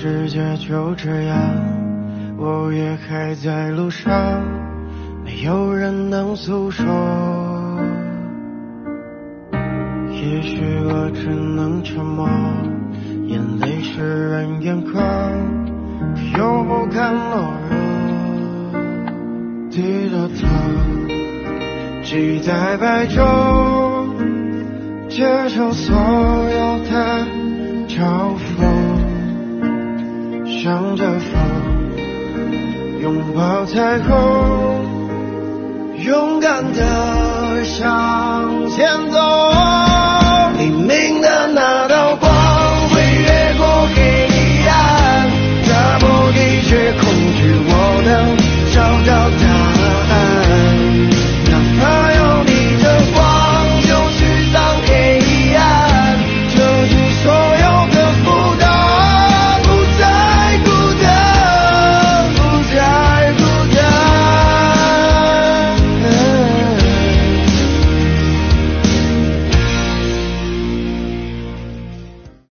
世界就这样，我也还在路上，没有人能诉说。也许我只能沉默，眼泪湿润眼眶，可又不敢懦弱。低着头，记在白昼，接受所有的嘲讽，向着风，拥抱彩虹，勇敢地向前走。